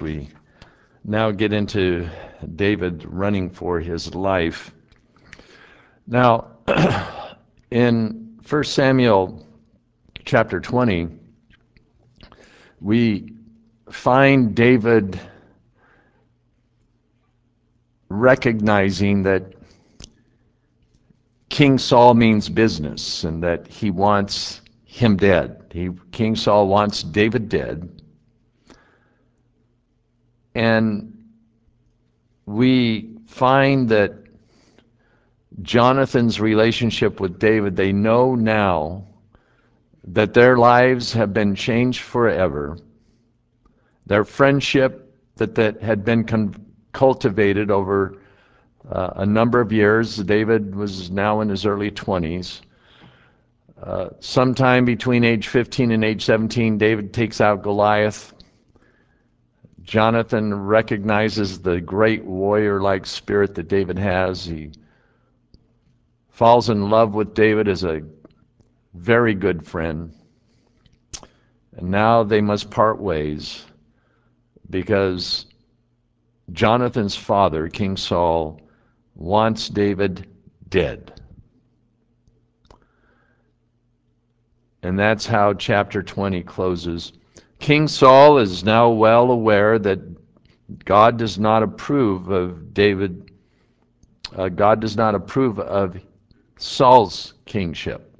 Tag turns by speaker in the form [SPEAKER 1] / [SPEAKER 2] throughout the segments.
[SPEAKER 1] we now get into David running for his life. Now, in 1 Samuel chapter 20, we find David recognizing that King Saul means business and that he wants him dead. King Saul wants David dead. And we find that Jonathan's relationship with David, they know now that their lives have been changed forever. Their friendship that had been cultivated over a number of years. David was now in his early 20s. Sometime between age 15 and age 17, David takes out Goliath. Jonathan recognizes the great warrior-like spirit that David has. He falls in love with David as a very good friend. And now they must part ways because Jonathan's father, King Saul, wants David dead. And that's how chapter 20 closes. King Saul is now well aware that God does not approve of David. God does not approve of Saul's kingship.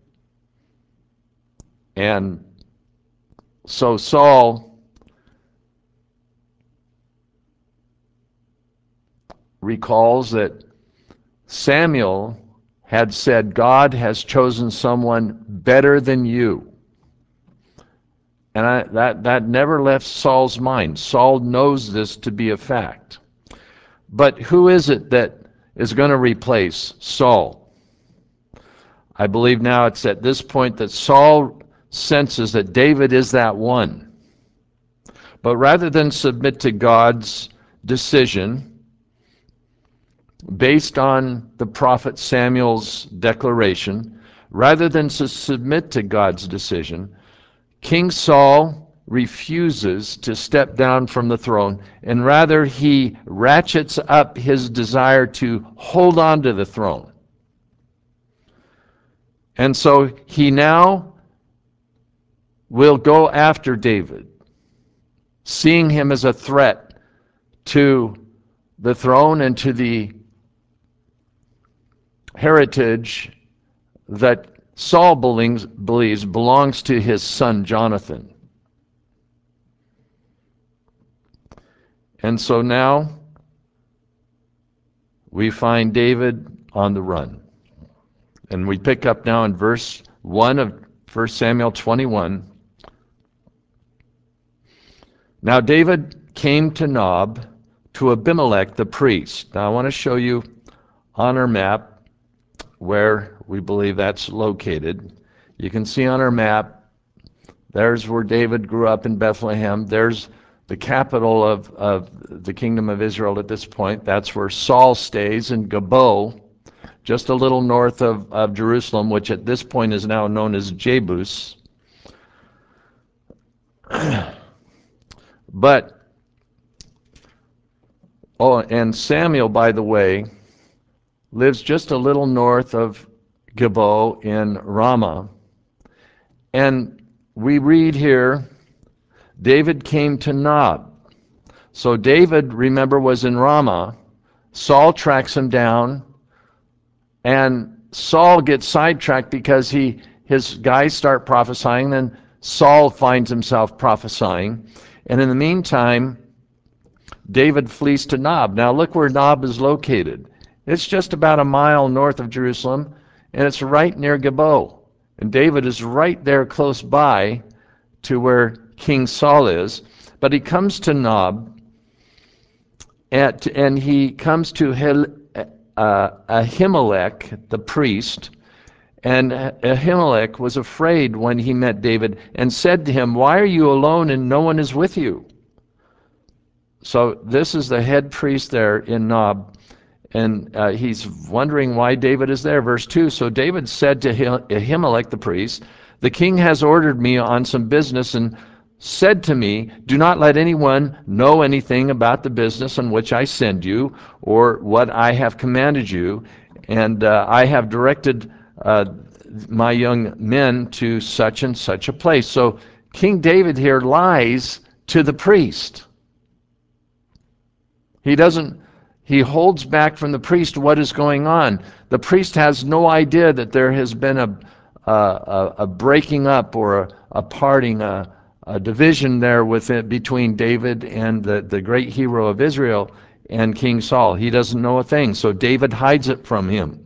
[SPEAKER 1] And so Saul recalls that Samuel had said, God has chosen someone better than you. And that never left Saul's mind. Saul knows this to be a fact. But who is it that is going to replace Saul? I believe now it's at this point that Saul senses that David is that one. But rather than submit to God's decision, based on the prophet Samuel's declaration, rather than to submit to God's decision, King Saul refuses to step down from the throne, and rather he ratchets up his desire to hold on to the throne. And so he now will go after David, seeing him as a threat to the throne and to the heritage that Saul believes belongs to his son Jonathan. And so now we find David on the run. And we pick up now in verse 1 of 1 Samuel 21. Now David came to Nob, to Abimelech the priest. Now I want to show you on our map where we believe that's located. You can see on our map, there's where David grew up in Bethlehem. There's the capital of the kingdom of Israel at this point. That's where Saul stays in Gabor, just a little north of Jerusalem, which at this point is now known as Jebus. And Samuel, by the way, lives just a little north of Gabor in Ramah. And we read here, David came to Nob. So David, remember, was in Ramah. Saul tracks him down, and Saul gets sidetracked because his guys start prophesying, then Saul finds himself prophesying. And in the meantime, David flees to Nob. Now look where Nob is located. It's just about a mile north of Jerusalem, and it's right near Gabor. And David is right there close by to where King Saul is. But he comes to Nob, and he comes to Ahimelech, the priest. And Ahimelech was afraid when he met David and said to him, "Why are you alone and no one is with you?" So this is the head priest there in Nob. And he's wondering why David is there. Verse 2, so David said to Ahimelech the priest, "The king has ordered me on some business, and said to me, do not let anyone know anything about the business on which I send you or what I have commanded you. And I have directed my young men to such and such a place. So King David here lies to the priest. He holds back from the priest what is going on. The priest has no idea that there has been a breaking up or a parting, a division there between David and the great hero of Israel and King Saul. He doesn't know a thing, so David hides it from him.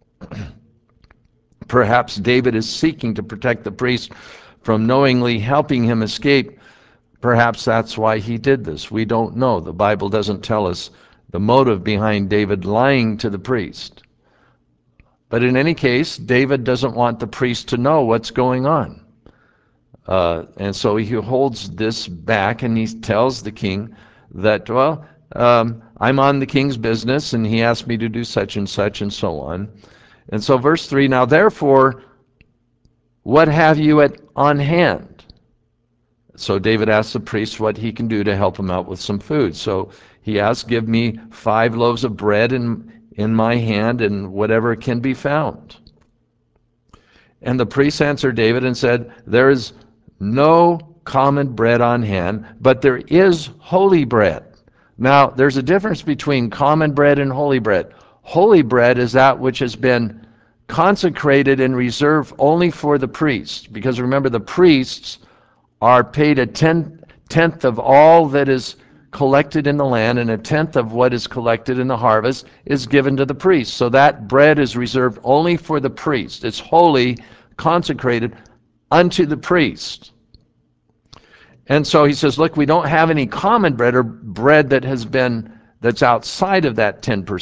[SPEAKER 1] Perhaps David is seeking to protect the priest from knowingly helping him escape. Perhaps that's why he did this. We don't know. The Bible doesn't tell us the motive behind David lying to the priest. But in any case, David doesn't want the priest to know what's going on. And so he holds this back, and he tells the king that, well, I'm on the king's business, and he asked me to do such, and so on. And so verse 3, now therefore, what have you on hand? So David asks the priest what he can do to help him out with some food. So he asks, give me 5 loaves of bread in my hand and whatever can be found. And the priest answered David and said, there is no common bread on hand, but there is holy bread. Now, there's a difference between common bread and holy bread. Holy bread is that which has been consecrated and reserved only for the priests. Because remember, the priests are paid a tenth of all that is collected in the land, and a tenth of what is collected in the harvest is given to the priest. So that bread is reserved only for the priest. It's holy, consecrated unto the priest. And so he says, look, we don't have any common bread or bread that's outside of that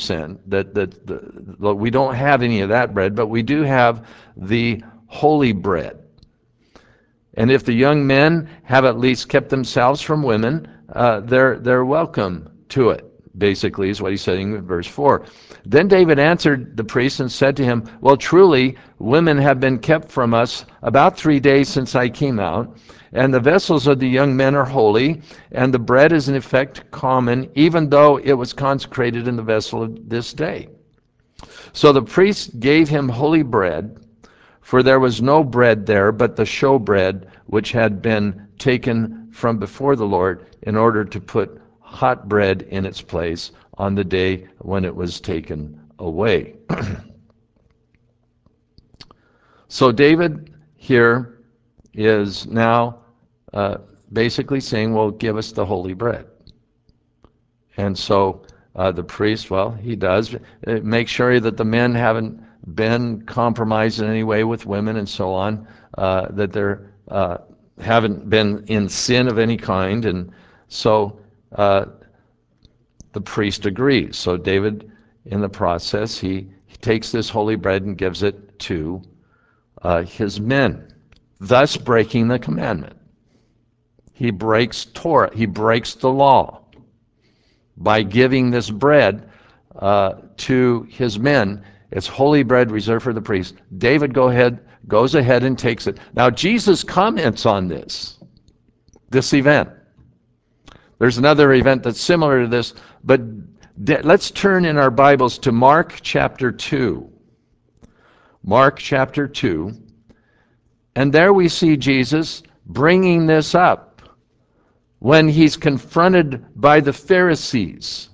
[SPEAKER 1] 10%. We don't have any of that bread, but we do have the holy bread. And if the young men have at least kept themselves from women, they're welcome to it, basically, is what he's saying in verse 4. Then David answered the priest and said to him, well, truly, women have been kept from us about 3 days since I came out, and the vessels of the young men are holy, and the bread is in effect common, even though it was consecrated in the vessel of this day. So the priest gave him holy bread, for there was no bread there but the showbread which had been taken from before the Lord in order to put hot bread in its place on the day when it was taken away. So David here is now basically saying, well, give us the holy bread. And so the priest, well, he does make sure that the men haven't been compromised in any way with women and so on, that they're haven't been in sin of any kind, and so the priest agrees. So David, in the process, he takes this holy bread and gives it to his men, thus breaking the commandment. He breaks Torah, he breaks the law by giving this bread to his men. It's holy bread reserved for the priest. David goes ahead and takes it. Now Jesus comments on this event. There's another event that's similar to this, but let's turn in our Bibles to Mark chapter 2. Mark chapter 2. And there we see Jesus bringing this up when he's confronted by the Pharisees.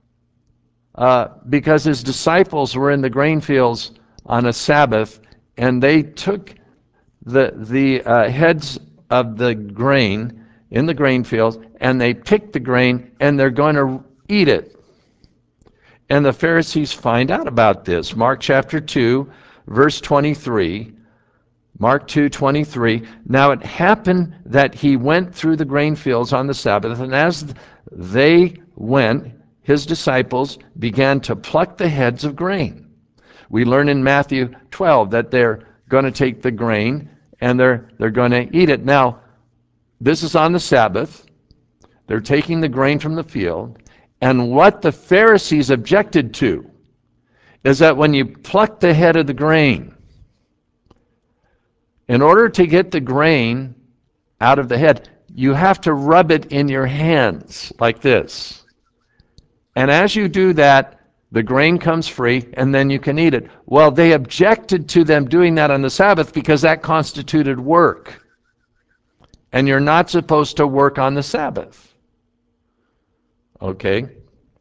[SPEAKER 1] Because his disciples were in the grain fields on a Sabbath, and they took the heads of the grain in the grain fields, and they picked the grain, and they're going to eat it. And the Pharisees find out about this. Mark chapter 2, verse 23. Mark 2:23. Now it happened that he went through the grain fields on the Sabbath, and as they went, his disciples began to pluck the heads of grain. We learn in Matthew 12 that they're going to take the grain and they're going to eat it. Now, this is on the Sabbath. They're taking the grain from the field. And what the Pharisees objected to is that when you pluck the head of the grain, in order to get the grain out of the head, you have to rub it in your hands like this. And as you do that, the grain comes free, and then you can eat it. Well, they objected to them doing that on the Sabbath because that constituted work. And you're not supposed to work on the Sabbath. Okay?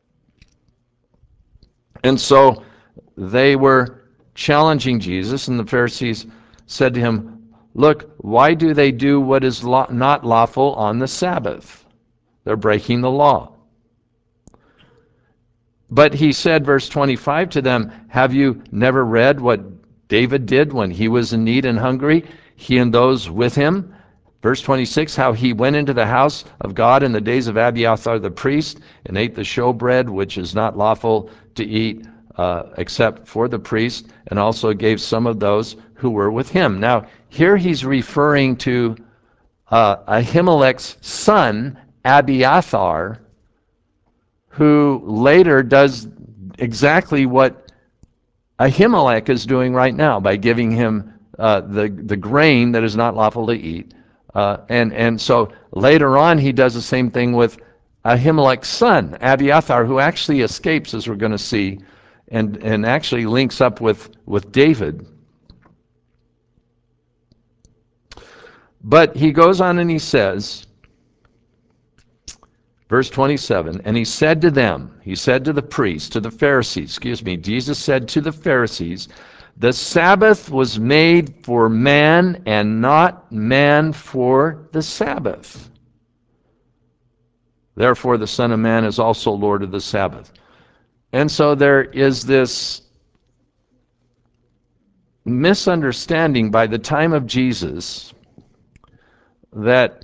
[SPEAKER 1] And so they were challenging Jesus, and the Pharisees said to him, look, why do they do what is not lawful on the Sabbath? They're breaking the law. But he said, verse 25 to them, have you never read what David did when he was in need and hungry, he and those with him? Verse 26, how he went into the house of God in the days of Abiathar the priest and ate the showbread, which is not lawful to eat except for the priest, and also gave some of those who were with him. Now, here he's referring to Ahimelech's son, Abiathar, who later does exactly what Ahimelech is doing right now by giving him the grain that is not lawful to eat. And so later on he does the same thing with Ahimelech's son, Abiathar, who actually escapes, as we're going to see, and actually links up with David. But he goes on and he says, verse 27, and he said to them, he said to the priests, to the Pharisees, Jesus said to the Pharisees, the Sabbath was made for man and not man for the Sabbath. Therefore the Son of Man is also Lord of the Sabbath. And so there is this misunderstanding by the time of Jesus that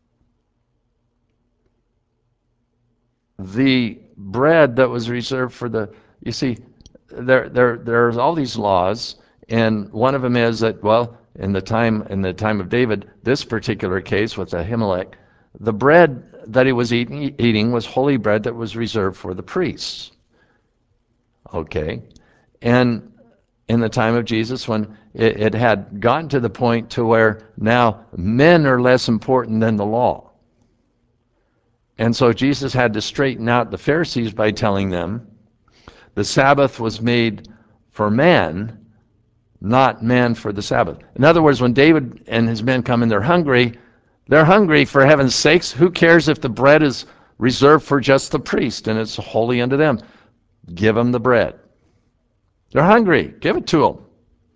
[SPEAKER 1] the bread that was reserved for the, you see, there's all these laws, and one of them is that, well, in the time of David, this particular case with Ahimelech, the bread that he was eating was holy bread that was reserved for the priests. Okay, and in the time of Jesus, when it had gotten to the point to where now men are less important than the law. And so Jesus had to straighten out the Pharisees by telling them the Sabbath was made for man, not man for the Sabbath. In other words, when David and his men come and they're hungry for heaven's sakes. Who cares if the bread is reserved for just the priest and it's holy unto them? Give them the bread. They're hungry. Give it to them.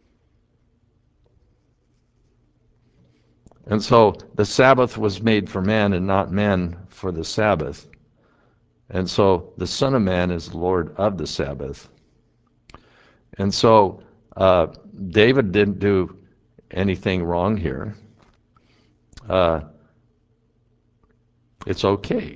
[SPEAKER 1] And so the Sabbath was made for man and not man for the Sabbath. And so the Son of Man is Lord of the Sabbath. And so David didn't do anything wrong here. It's okay.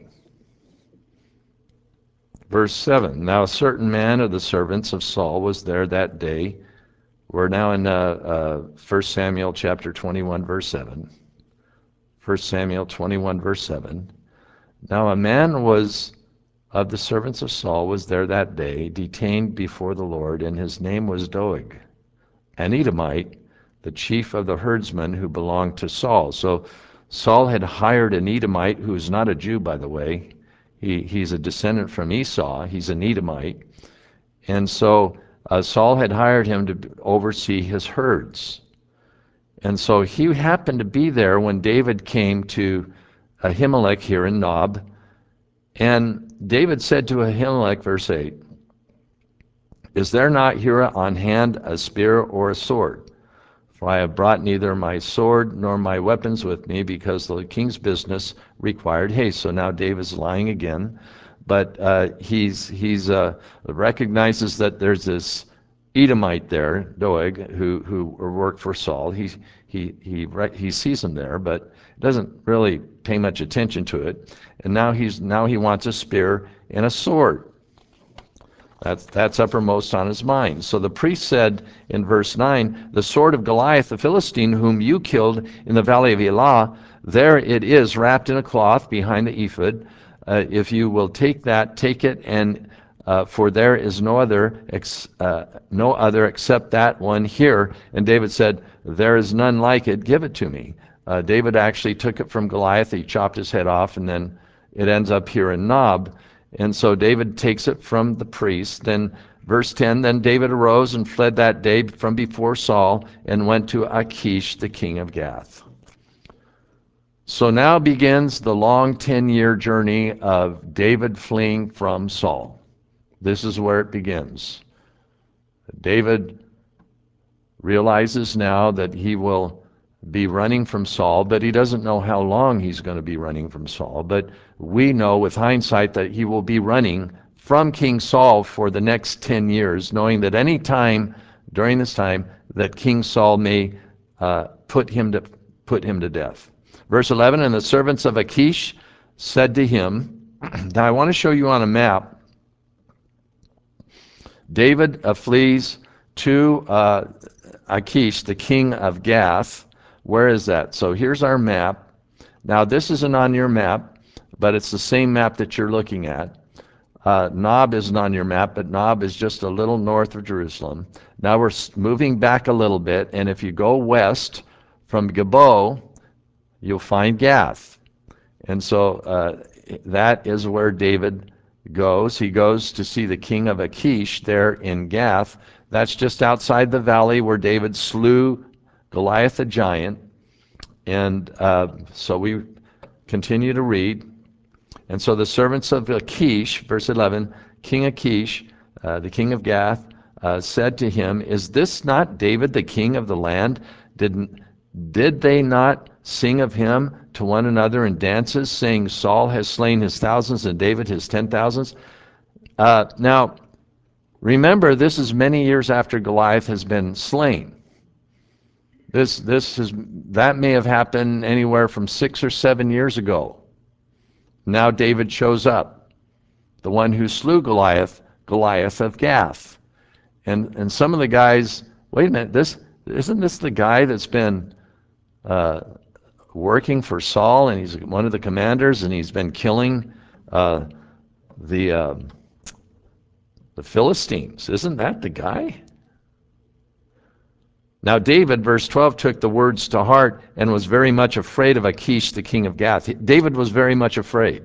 [SPEAKER 1] Verse 7, now a certain man of the servants of Saul was there that day. We're now in 1 Samuel chapter 21, verse 7. 1 Samuel 21, verse 7. Now a man was of the servants of Saul was there that day, detained before the Lord, and his name was Doeg, an Edomite, the chief of the herdsmen who belonged to Saul. So Saul had hired an Edomite, who is not a Jew, by the way. He's a descendant from Esau. He's an Edomite. And so Saul had hired him to oversee his herds. And so he happened to be there when David came to Ahimelech here in Nob. And David said to Ahimelech, verse 8, is there not here on hand a spear or a sword? For I have brought neither my sword nor my weapons with me, because the king's business required haste. So now David's lying again, but he recognizes that there's this Edomite there, Doeg, who worked for Saul. He sees him there, but doesn't really pay much attention to it. And now he wants a spear and a sword. That's uppermost on his mind. So the priest said in verse 9, the sword of Goliath the Philistine, whom you killed in the valley of Elah, there it is wrapped in a cloth behind the ephod. If you will take that, take it, and for there is no other except that one here. And David said, there is none like it, give it to me. David actually took it from Goliath. He chopped his head off, and then it ends up here in Nob. And so David takes it from the priest. Then verse 10, then David arose and fled that day from before Saul and went to Achish, the king of Gath. So now begins the long 10-year journey of David fleeing from Saul. This is where it begins. David realizes now that he will be running from Saul, but he doesn't know how long he's going to be running from Saul. But we know with hindsight that he will be running from King Saul for the next 10 years, knowing that any time during this time that King Saul may put him to death. Verse 11, and the servants of Achish said to him, now I want to show you on a map, David flees to Achish, the king of Gath. Where is that? So here's our map. Now this isn't on your map, but it's the same map that you're looking at. Nob isn't on your map, but Nob is just a little north of Jerusalem. Now we're moving back a little bit, and if you go west from Gilboa, you'll find Gath. And so that is where David goes. He goes to see the king of Achish there in Gath. That's just outside the valley where David slew Goliath the giant. And so we continue to read. And so the servants of Achish, verse 11, King Achish, the king of Gath, said to him, is this not David, the king of the land? Did they not sing of him to one another in dances, saying, Saul has slain his thousands and David his 10,000s? Now, remember, this is many years after Goliath has been slain. That may have happened anywhere from 6 or 7 years ago. Now David shows up, the one who slew Goliath of Gath. And some of the guys, wait a minute, isn't this the guy that's been working for Saul, and he's one of the commanders, and he's been killing the Philistines? Isn't that the guy? Now David, verse 12, took the words to heart and was very much afraid of Achish, the king of Gath. David was very much afraid.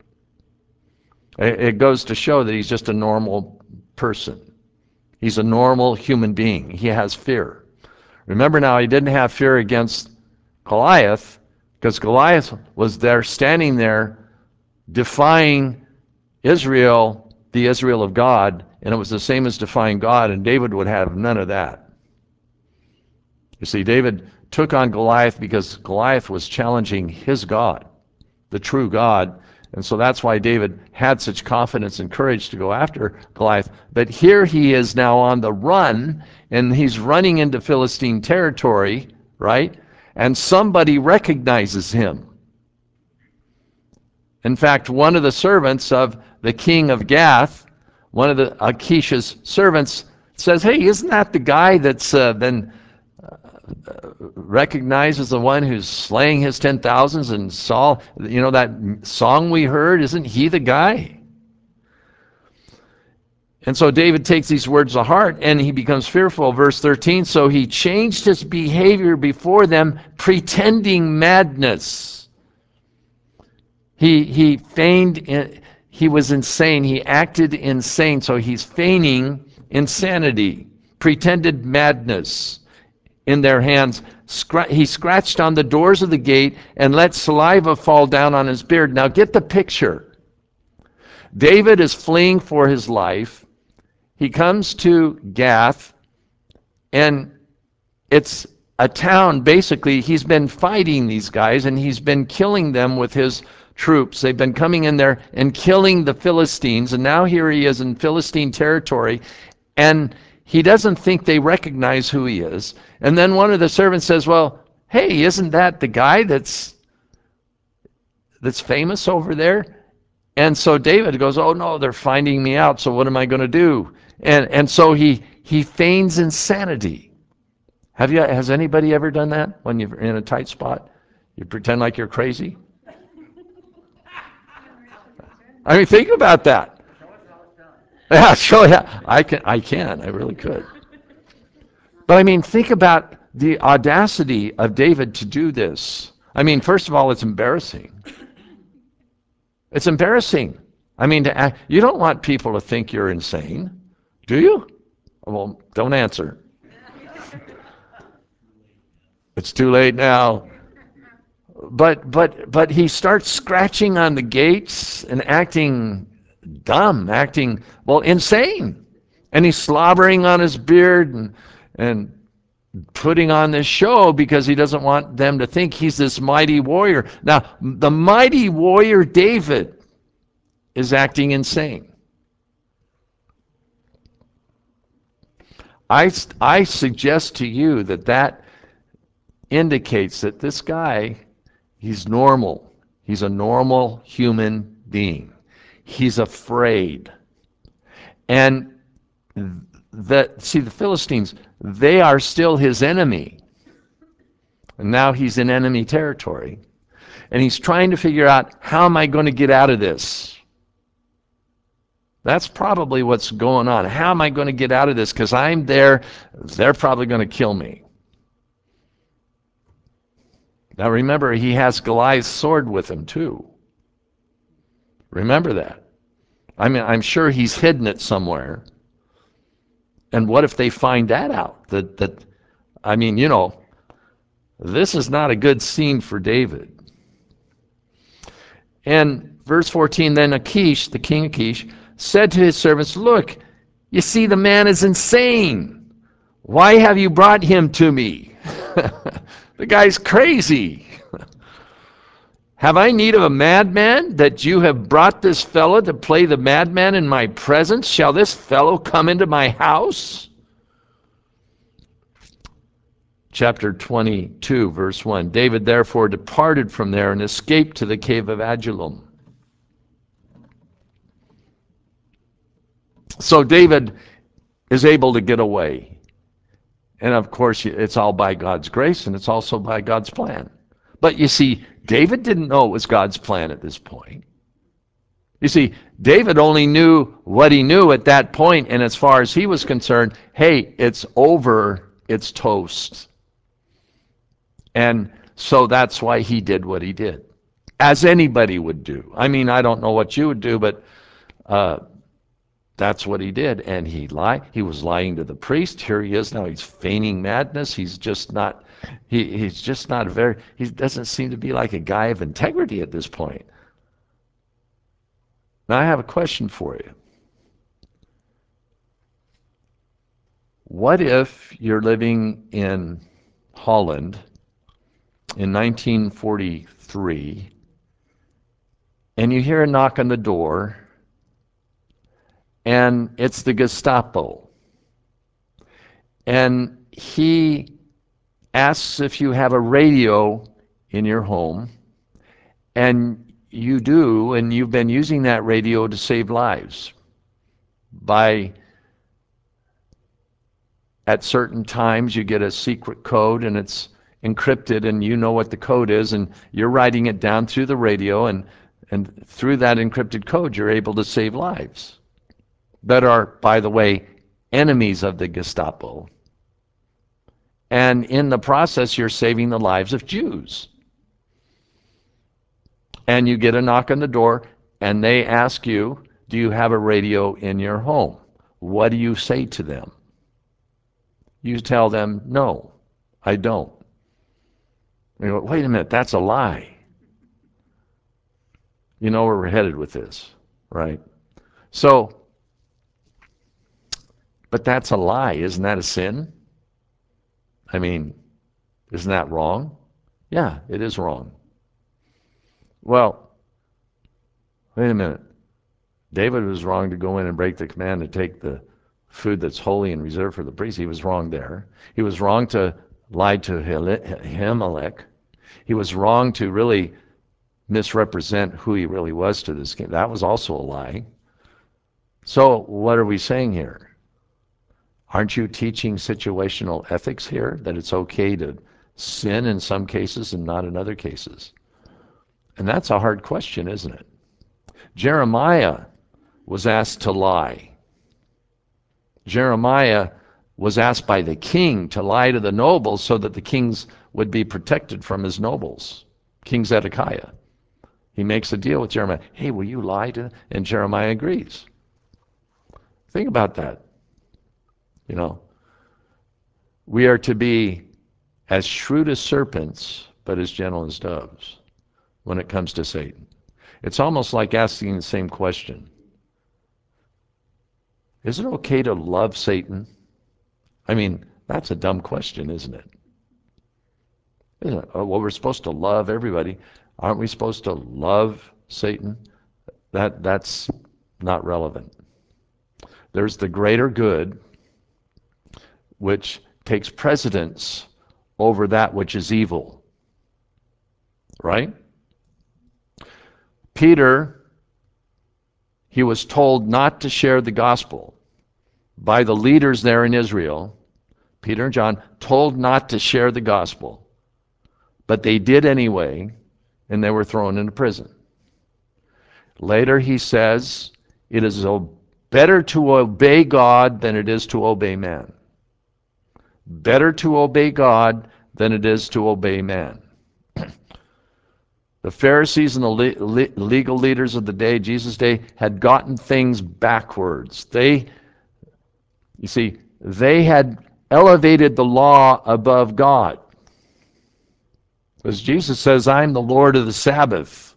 [SPEAKER 1] It goes to show that he's just a normal person. He's a normal human being. He has fear. Remember now, he didn't have fear against Goliath, because Goliath was there, standing there, defying Israel, the Israel of God, and it was the same as defying God, and David would have none of that. You see, David took on Goliath because Goliath was challenging his God, the true God, and so that's why David had such confidence and courage to go after Goliath. But here he is now on the run, and he's running into Philistine territory, right? And somebody recognizes him. In fact, one of the servants of the king of Gath, one of the Achish's servants, says, hey, isn't that the guy that's been recognized as the one who's slaying his 10,000s? And Saul, you know, that song we heard, isn't he the guy? And so David takes these words to heart, and he becomes fearful. Verse 13, so he changed his behavior before them, pretending madness. He feigned, he was insane. He acted insane, so he's feigning insanity, pretended madness in their hands. He scratched on the doors of the gate and let saliva fall down on his beard. Now get the picture. David is fleeing for his life. He comes to Gath, and it's a town, basically. He's been fighting these guys, and he's been killing them with his troops. They've been coming in there and killing the Philistines, and now here he is in Philistine territory, and he doesn't think they recognize who he is. And then one of the servants says, well, hey, isn't that the guy that's famous over there? And so David goes, oh no, they're finding me out, so what am I going to do? And so he feigns insanity. Has anybody ever done that when you're in a tight spot? You pretend like you're crazy? I mean, think about that. Yeah, I really could. But I mean, think about the audacity of David to do this. I mean, first of all, it's embarrassing. It's embarrassing. I mean, you don't want people to think you're insane, do you? Well, don't answer. It's too late now. But he starts scratching on the gates and acting dumb, acting, well, insane. And he's slobbering on his beard and putting on this show because he doesn't want them to think he's this mighty warrior. Now, the mighty warrior David is acting insane. I suggest to you that indicates that this guy, he's normal. He's a normal human being. He's afraid. And the Philistines, they are still his enemy. And now he's in enemy territory. And he's trying to figure out, how am I going to get out of this? That's probably what's going on. How am I going to get out of this? Because I'm there, they're probably going to kill me. Now remember, he has Goliath's sword with him too. Remember that. I mean, I'm sure he's hidden it somewhere. And what if they find that out? I mean, this is not a good scene for David. And verse 14, then Achish, the king Achish, said to his servants, look, you see the man is insane. Why have you brought him to me? The guy's crazy. Have I need of a madman that you have brought this fellow to play the madman in my presence? Shall this fellow come into my house? Chapter 22, verse 1. David therefore departed from there and escaped to the cave of Adullam. So David is able to get away. And of course, it's all by God's grace, and it's also by God's plan. But you see, David didn't know it was God's plan at this point. You see, David only knew what he knew at that point, and as far as he was concerned, hey, it's over, it's toast. And so that's why he did what he did, as anybody would do. I mean, I don't know what you would do, but that's what he did. And he lied. He was lying to the priest. Here he is now. He's feigning madness. He's just not. He's just not he doesn't seem to be like a guy of integrity at this point. Now I have a question for you. What if you're living in Holland in 1943 and you hear a knock on the door and it's the Gestapo, and he asks if you have a radio in your home, and you do, and you've been using that radio to save lives at certain times you get a secret code and it's encrypted and you know what the code is, and you're writing it down through the radio, and through that encrypted code you're able to save lives that are, by the way, enemies of the Gestapo. And in the process, you're saving the lives of Jews. And you get a knock on the door, and they ask you, do you have a radio in your home? What do you say to them? You tell them, no, I don't. They go, wait a minute, that's a lie. You know where we're headed with this, right? So, but that's a lie. Isn't that a sin? I mean, isn't that wrong? Yeah, it is wrong. Well, wait a minute. David was wrong to go in and break the command to take the food that's holy and reserved for the priest. He was wrong there. He was wrong to lie to Ahimelech. He was wrong to really misrepresent who he really was to this king. That was also a lie. So what are we saying here? Aren't you teaching situational ethics here, that it's okay to sin in some cases and not in other cases? And that's a hard question, isn't it? Jeremiah was asked to lie. Jeremiah was asked by the king to lie to the nobles so that the kings would be protected from his nobles. King Zedekiah. He makes a deal with Jeremiah. Hey, will you lie to them? And Jeremiah agrees. Think about that. You know, we are to be as shrewd as serpents, but as gentle as doves when it comes to Satan. It's almost like asking the same question. Is it okay to love Satan? I mean, that's a dumb question, isn't it? Isn't it? Oh, well, we're supposed to love everybody. Aren't we supposed to love Satan? That's not relevant. There's the greater good, which takes precedence over that which is evil. Right? Peter, he was told not to share the gospel by the leaders there in Israel. Peter and John told not to share the gospel, but they did anyway, and they were thrown into prison. Later he says, it is better to obey God than it is to obey man. Better to obey God than it is to obey man. The Pharisees and the legal leaders of the day, Jesus' day, had gotten things backwards. You see, they had elevated the law above God. As Jesus says, I'm the Lord of the Sabbath.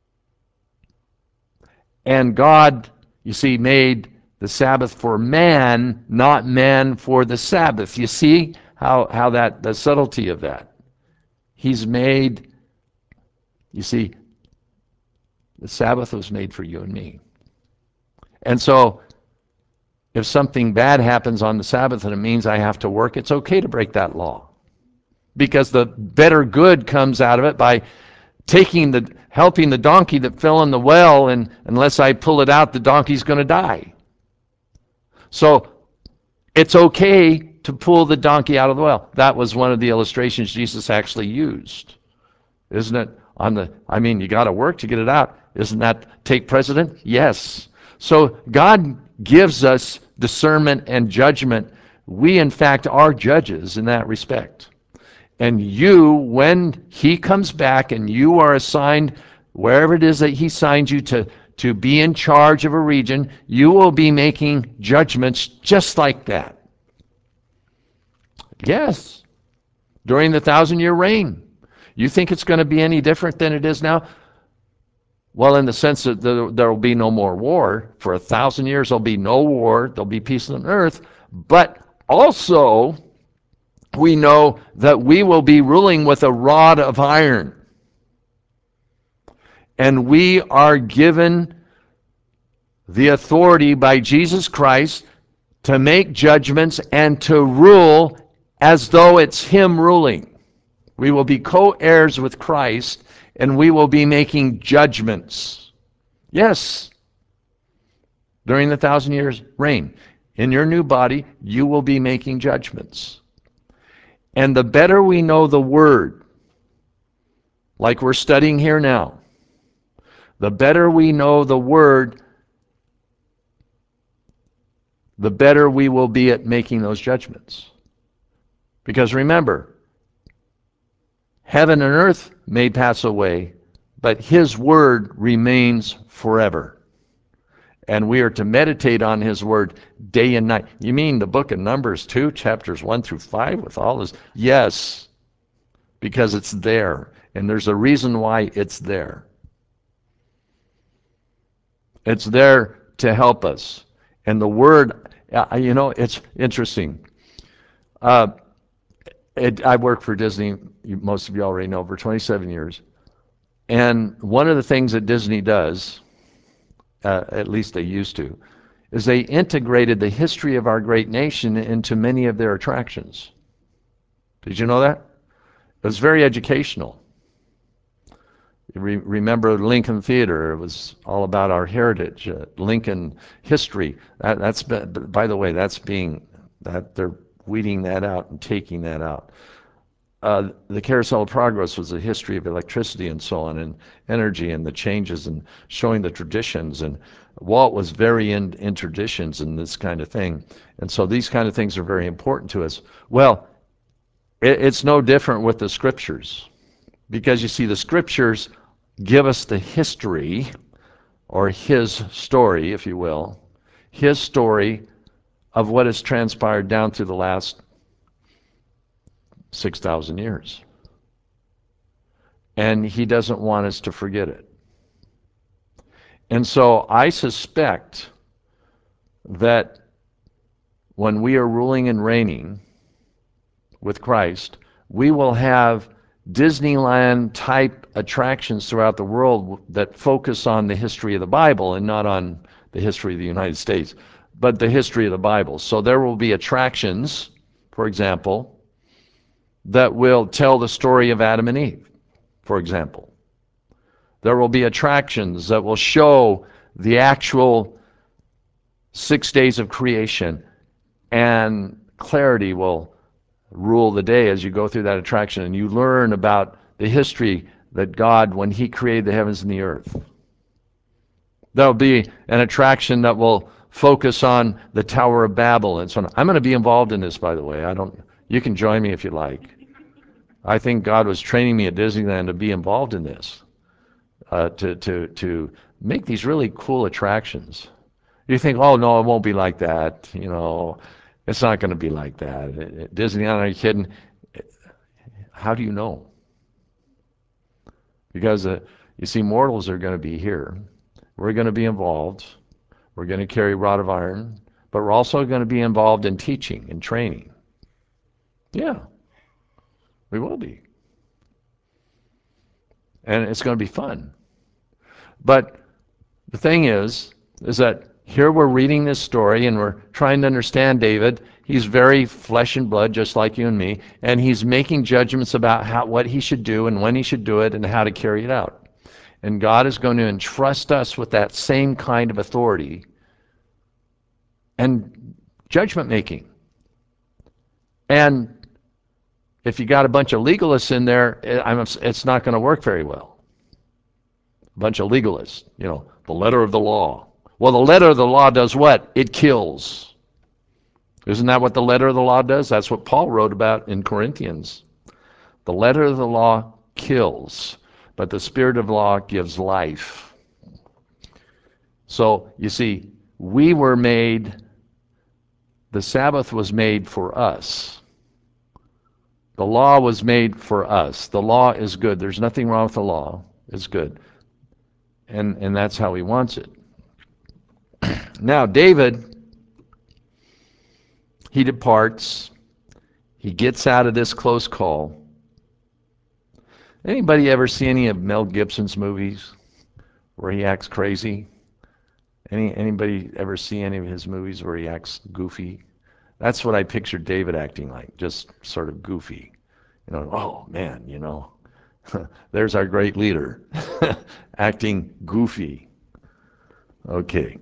[SPEAKER 1] And God, you see, made the Sabbath for man, not man for the Sabbath. You see how the subtlety of that. He's made, you see, the Sabbath was made for you and me. And so, if something bad happens on the Sabbath and it means I have to work, it's okay to break that law. Because the better good comes out of it by helping the donkey that fell in the well, and unless I pull it out, the donkey's going to die. So it's okay to pull the donkey out of the well. That was one of the illustrations Jesus actually used. Isn't it? You got to work to get it out. Isn't that take precedent? Yes. So God gives us discernment and judgment. We, in fact, are judges in that respect. And you, when he comes back and you are assigned, wherever it is that he signs you to be in charge of a region, you will be making judgments just like that. Yes, during the 1,000-year reign. You think it's going to be any different than it is now? Well, in the sense that there will be no more war. For 1,000 years, there'll be no war. There'll be peace on earth. But also, we know that we will be ruling with a rod of iron. And we are given the authority by Jesus Christ to make judgments and to rule as though it's him ruling. We will be co-heirs with Christ, and we will be making judgments. Yes, during the 1,000 years reign. In your new body, you will be making judgments. And the better we know the Word, like we're studying here now, the better we know the Word, the better we will be at making those judgments. Because remember, heaven and earth may pass away, but his word remains forever. And we are to meditate on his word day and night. You mean the book of Numbers 2, chapters 1 through 5 with all this? Yes, because it's there. And there's a reason why it's there. It's there to help us. And the word, it's interesting. I worked for Disney, most of you already know, for 27 years. And one of the things that Disney does, at least they used to, is they integrated the history of our great nation into many of their attractions. Did you know that? It was very educational. Remember Lincoln Theater? It was all about our heritage, Lincoln history. By the way, they're weeding that out and taking that out. the Carousel of Progress was a history of electricity and so on, and energy and the changes and showing the traditions. And Walt was very in traditions and this kind of thing. And so these kind of things are very important to us. Well, it's no different with the scriptures, because you see, the scriptures give us the history, or his story, if you will, his story of what has transpired down through the last 6,000 years. And he doesn't want us to forget it. And so I suspect that when we are ruling and reigning with Christ, we will have Disneyland type attractions throughout the world that focus on the history of the Bible and not on the history of the United States, but the history of the Bible. So there will be attractions, for example, that will tell the story of Adam and Eve, for example. There will be attractions that will show the actual 6 days of creation, and clarity will rule the day as you go through that attraction and you learn about the history that God, when he created the heavens and the earth. There'll be an attraction that will focus on the Tower of Babel and so on. I'm going to be involved in this, by the way. You can join me if you like. I think God was training me at Disneyland to be involved in this, to make these really cool attractions. You think, oh no, it won't be like that. It's not going to be like that. Disneyland, are you kidding? How do you know? Because you see, mortals are going to be here. We're going to be involved. We're going to carry a rod of iron, but we're also going to be involved in teaching and training. Yeah, we will be. And it's going to be fun. But the thing is that here we're reading this story and we're trying to understand David. He's very flesh and blood, just like you and me, and he's making judgments about what he should do and when he should do it and how to carry it out. And God is going to entrust us with that same kind of authority and judgment making. And if you got a bunch of legalists in there, it's not going to work very well. A bunch of legalists, the letter of the law. Well, the letter of the law does what? It kills. Isn't that what the letter of the law does? That's what Paul wrote about in Corinthians. The letter of the law kills, but the spirit of law gives life. So, you see, the Sabbath was made for us. The law was made for us. The law is good. There's nothing wrong with the law. It's good. And that's how he wants it. Now, David, he departs. He gets out of this close call. Anybody ever see any of Mel Gibson's movies where he acts crazy? Anybody ever see any of his movies where he acts goofy? That's what I pictured David acting like, just sort of goofy. Oh man, there's our great leader, acting goofy. Okay.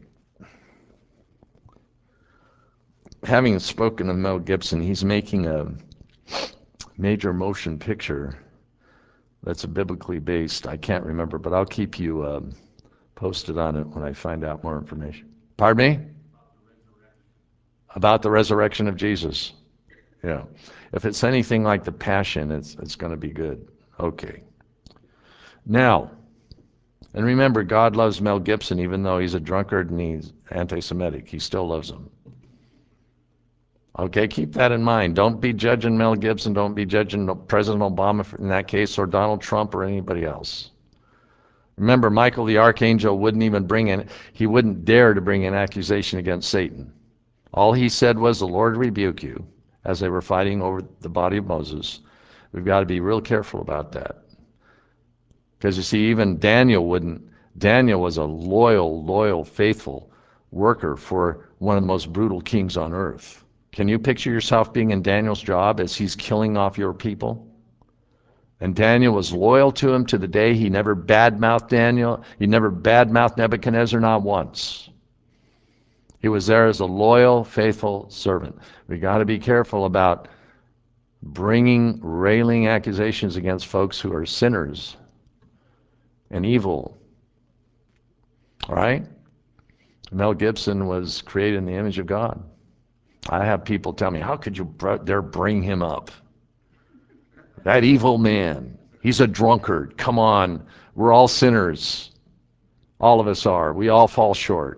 [SPEAKER 1] Having spoken of Mel Gibson, he's making a major motion picture that's biblically based. I can't remember, but I'll keep you posted on it when I find out more information. Pardon me? About the resurrection of Jesus. Yeah. If it's anything like The Passion, it's going to be good. Okay. Now, and remember, God loves Mel Gibson, even though he's a drunkard and he's anti-Semitic. He still loves him. Okay, keep that in mind. Don't be judging Mel Gibson. Don't be judging President Obama in that case, or Donald Trump, or anybody else. Remember, Michael the archangel he wouldn't dare to bring an accusation against Satan. All he said was, the Lord rebuke you, as they were fighting over the body of Moses. We've got to be real careful about that. Because you see, even Daniel was a loyal, faithful worker for one of the most brutal kings on earth. Can you picture yourself being in Daniel's job as he's killing off your people? And Daniel was loyal to him to the day. He never badmouthed Daniel. He never badmouthed Nebuchadnezzar, not once. He was there as a loyal, faithful servant. We got to be careful about bringing railing accusations against folks who are sinners and evil. All right? Mel Gibson was created in the image of God. I have people tell me, how could you dare bring him up? That evil man. He's a drunkard. Come on. We're all sinners. All of us are. We all fall short.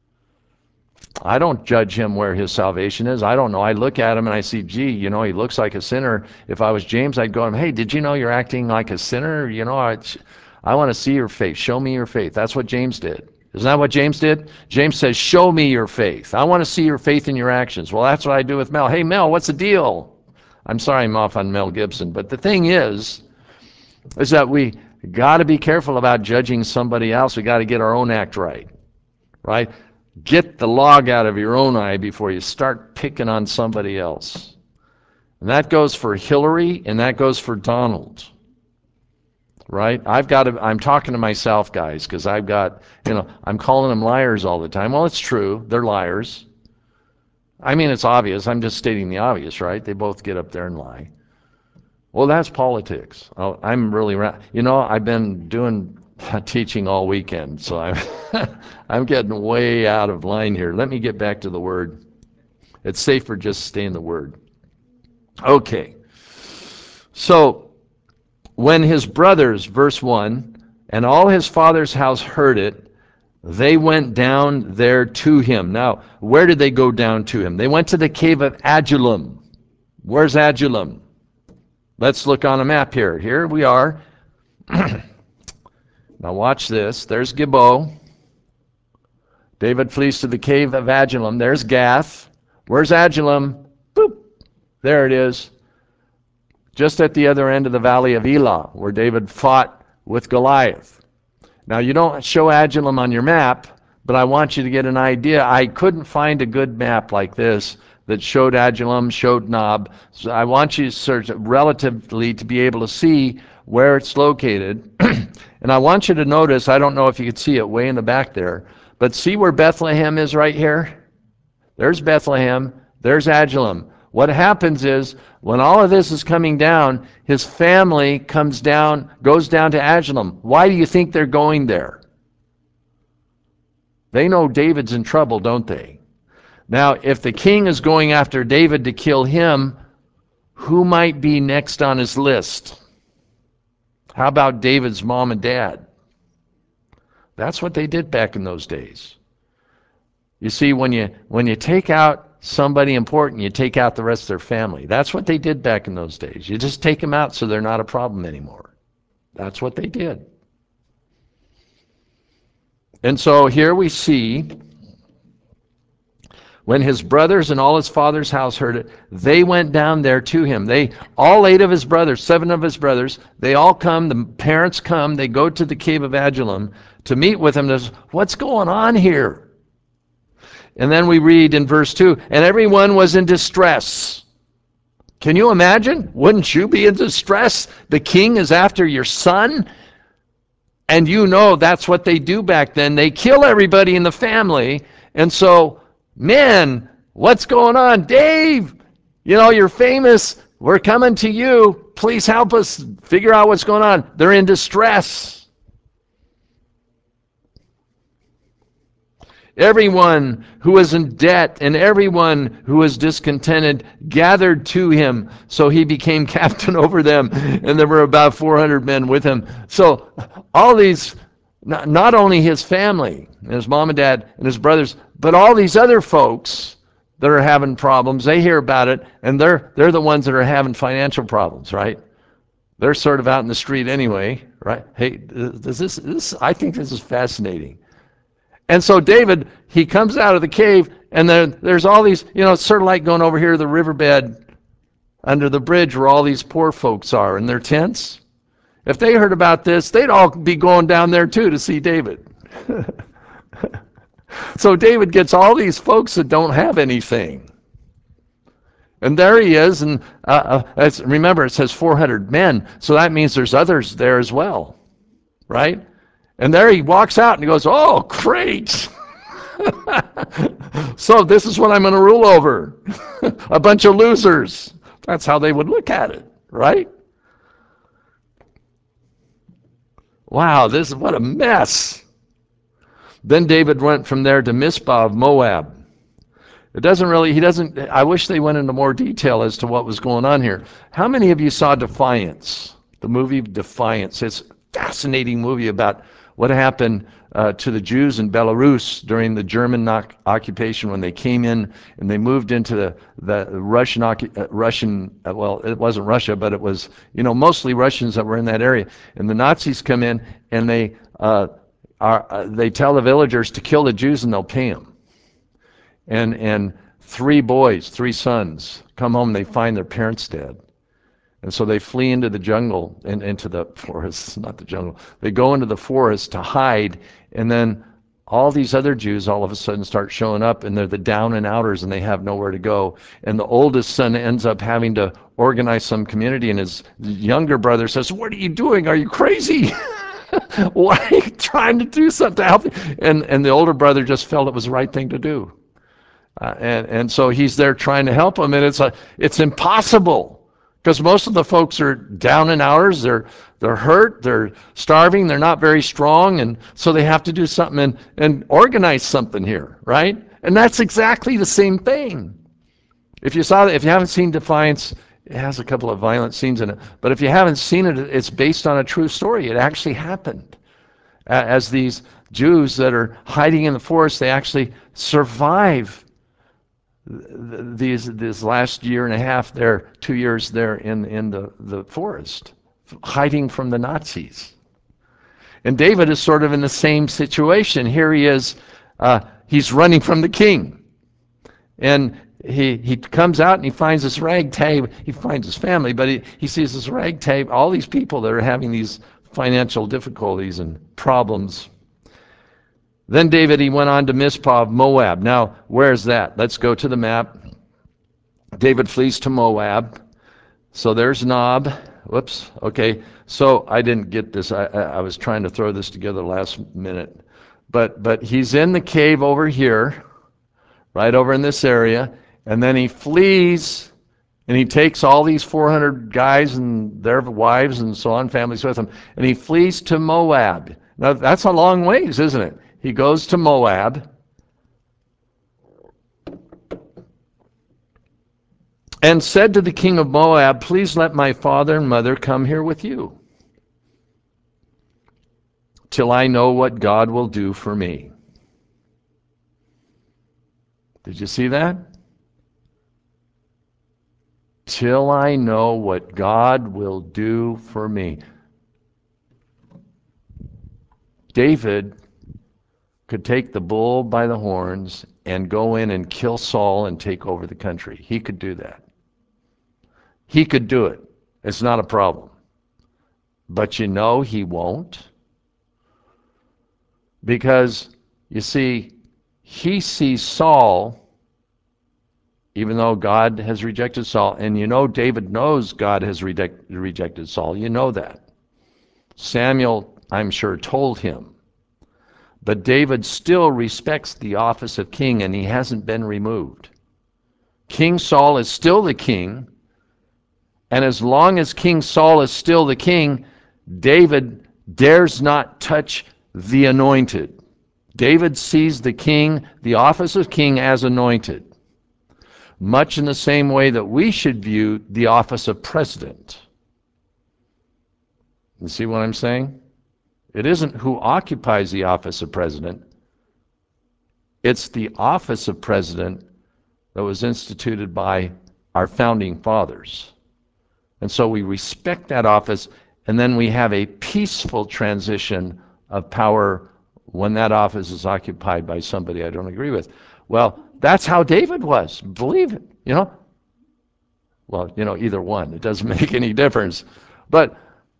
[SPEAKER 1] I don't judge him where his salvation is. I don't know. I look at him and I see, gee, he looks like a sinner. If I was James, I'd go to him, hey, did you know you're acting like a sinner? I want to see your faith. Show me your faith. That's what James did. Isn't that what James did? James says, show me your faith. I want to see your faith in your actions. Well, that's what I do with Mel. Hey, Mel, what's the deal? I'm sorry I'm off on Mel Gibson, but the thing is that we got to be careful about judging somebody else. We got to get our own act right, right? Get the log out of your own eye before you start picking on somebody else. And that goes for Hillary, and that goes for Donald. Right? I'm talking to myself, guys, because I'm calling them liars all the time. Well, it's true. They're liars. I mean, it's obvious. I'm just stating the obvious, right? They both get up there and lie. Well, that's politics. I'm really, I've been doing teaching all weekend, so I'm getting way out of line here. Let me get back to the Word. It's safer just to stay in the Word. Okay. So, when his brothers, verse 1, and all his father's house heard it, they went down there to him. Now, where did they go down to him? They went to the cave of Adullam. Where's Adullam? Let's look on a map here. Here we are. Now watch this. There's Gilboa. David flees to the cave of Adullam. There's Gath. Where's Adullam? Boop. There it is. Just at the other end of the valley of Elah, where David fought with Goliath. Now, you don't show Adullam on your map, but I want you to get an idea. I couldn't find a good map like this that showed Adullam, showed Nob. So I want you to search relatively to be able to see where it's located. And I want you to notice, I don't know if you could see it way in the back there, but see where Bethlehem is right here? There's Bethlehem. There's Adullam. What happens is, when all of this is coming down, his family goes down to Adullam. Why do you think they're going there? They know David's in trouble, don't they? Now, if the king is going after David to kill him, who might be next on his list? How about David's mom and dad? That's what they did back in those days. You see, when you take out somebody important, you take out the rest of their family. That's what they did back in those days. You just take them out so they're not a problem anymore. That's what they did. And so here we see, when his brothers and all his father's house heard it, they went down there to him. All 8 of his brothers, 7 of his brothers, they all come, the parents come, they go to the cave of Adullam to meet with him. There's, what's going on here? And then we read in verse 2, and everyone was in distress. Can you imagine? Wouldn't you be in distress? The king is after your son. And that's what they do back then. They kill everybody in the family. And so, man, what's going on? Dave, you're famous. We're coming to you. Please help us figure out what's going on. They're in distress. Everyone who was in debt and everyone who was discontented gathered to him, so he became captain over them, and there were about 400 men with him. So all these, not only his family, and his mom and dad and his brothers, but all these other folks that are having problems, they hear about it, and they're the ones that are having financial problems, right? They're sort of out in the street anyway, right? Hey, I think this is fascinating. And so David, he comes out of the cave, and then there's all these, it's sort of like going over here to the riverbed under the bridge where all these poor folks are in their tents. If they heard about this, they'd all be going down there too to see David. So David gets all these folks that don't have anything. And there he is, and remember, it says 400 men, so that means there's others there as well, right? And there he walks out and he goes, oh, great. So this is what I'm going to rule over. A bunch of losers. That's how they would look at it, right? Wow, what a mess. Then David went from there to Mizpah of Moab. I wish they went into more detail as to what was going on here. How many of you saw Defiance? The movie Defiance. It's a fascinating movie about what happened to the Jews in Belarus during the German occupation when they came in and they moved into the Russian, well, it wasn't Russia, but it was, mostly Russians that were in that area. And the Nazis come in and they tell the villagers to kill the Jews and they'll pay them. And three sons, come home and they find their parents dead. And so they flee into the jungle and into the forest, not the jungle. They go into the forest to hide, and then all these other Jews all of a sudden start showing up, and they're the down and outers, and they have nowhere to go. And the oldest son ends up having to organize some community, and his younger brother says, "What are you doing? Are you crazy? Why are you trying to do something to help?" And the older brother just felt it was the right thing to do. And so he's there trying to help him, and it's impossible. Because most of the folks are down and outers, they're hurt, they're starving, they're not very strong, and so they have to do something and organize something here, right? And that's exactly the same thing. If you haven't seen Defiance, it has a couple of violent scenes in it, but if you haven't seen it, it's based on a true story. It actually happened. As these Jews that are hiding in the forest, they actually survive this last year and a half there, 2 years there in the forest, hiding from the Nazis. And David is sort of in the same situation. Here he is, he's running from the king. And he comes out and he finds this ragtag, he finds his family, but he sees this ragtag, all these people that are having these financial difficulties and problems. Then David, he went on to Mizpah of Moab. Now, where's that? Let's go to the map. David flees to Moab. So there's Nob. Whoops. Okay. So I didn't get this. I was trying to throw this together last minute. But he's in the cave over here, right over in this area. And then he flees, and he takes all these 400 guys and their wives and so on, families with him, and he flees to Moab. Now, that's a long ways, isn't it? He goes to Moab and said to the king of Moab, "Please let my father and mother come here with you till I know what God will do for me." Did you see that? Till I know what God will do for me. David could take the bull by the horns and go in and kill Saul and take over the country. He could do that. He could do it. It's not a problem. But he won't. Because, you see, he sees Saul, even though God has rejected Saul, and David knows God has rejected Saul. You know that. Samuel, I'm sure, told him. But David still respects the office of king, and he hasn't been removed. King Saul is still the king, and as long as King Saul is still the king, David dares not touch the anointed. David sees the king, the office of king, as anointed, much in the same way that we should view the office of president. You see what I'm saying? It isn't who occupies the office of president. It's the office of president that was instituted by our founding fathers. And so we respect that office, and then we have a peaceful transition of power when that office is occupied by somebody I don't agree with. Well, that's how David was. Believe it, Well, either one. It doesn't make any difference. But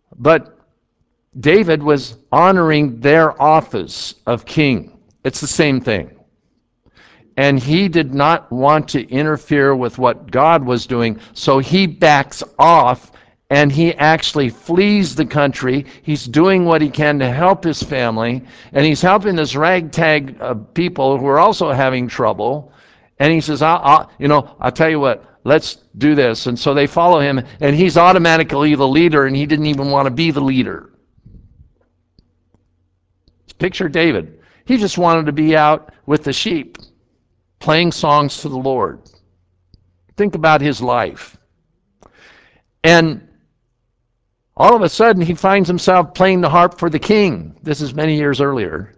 [SPEAKER 1] David was honoring their office of king. It's the same thing. And he did not want to interfere with what God was doing, so he backs off and he actually flees the country. He's doing what he can to help his family, and he's helping this ragtag of people who are also having trouble. And he says, I'll tell you what, let's do this. And so they follow him, and he's automatically the leader, and he didn't even want to be the leader. Picture David. He just wanted to be out with the sheep, playing songs to the Lord. Think about his life. And all of a sudden, he finds himself playing the harp for the king. This is many years earlier.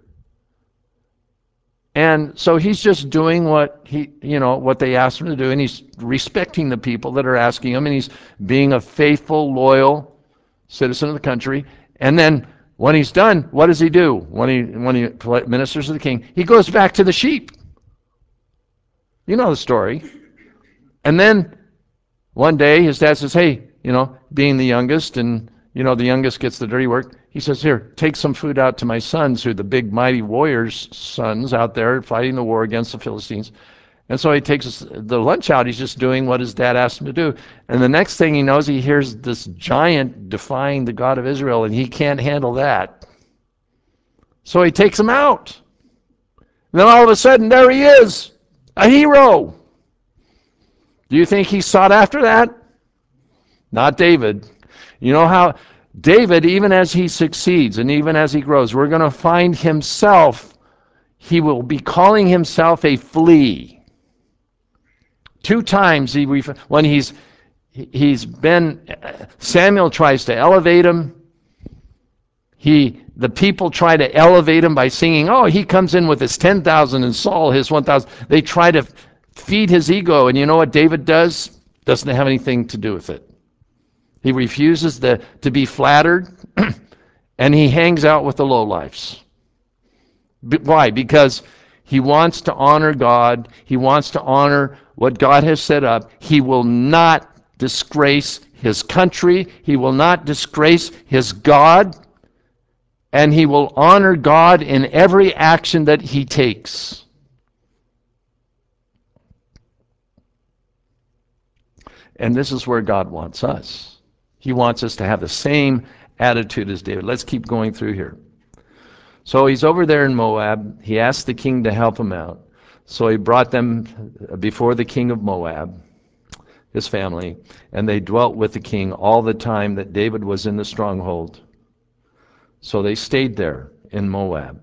[SPEAKER 1] And so he's just doing what what they asked him to do, and he's respecting the people that are asking him, and he's being a faithful, loyal citizen of the country. And then when he's done, what does he do? When he ministers to the king, he goes back to the sheep. You know the story. And then one day his dad says, hey, being the youngest, and the youngest gets the dirty work, he says, here, take some food out to my sons, who are the big mighty warriors' sons out there fighting the war against the Philistines. And so he takes the lunch out. He's just doing what his dad asked him to do. And the next thing he knows, he hears this giant defying the God of Israel, and he can't handle that. So he takes him out. And then all of a sudden, there he is, a hero. Do you think he sought after that? Not David. You know how David, even as he succeeds and even as he grows, we're going to find himself, he will be calling himself a flea. 2 times when he's been, Samuel tries to elevate him. The people try to elevate him by singing, oh, he comes in with his 10,000 and Saul his 1,000. They try to feed his ego, and you know what David does? Doesn't have anything to do with it. He refuses to be flattered, and he hangs out with the lowlifes. Why? Because he wants to honor God. He wants to honor what God has set up. He will not disgrace his country. He will not disgrace his God. And he will honor God in every action that he takes. And this is where God wants us. He wants us to have the same attitude as David. Let's keep going through here. So he's over there in Moab. He asked the king to help him out. So he brought them before the king of Moab, his family, and they dwelt with the king all the time that David was in the stronghold. So they stayed there in Moab.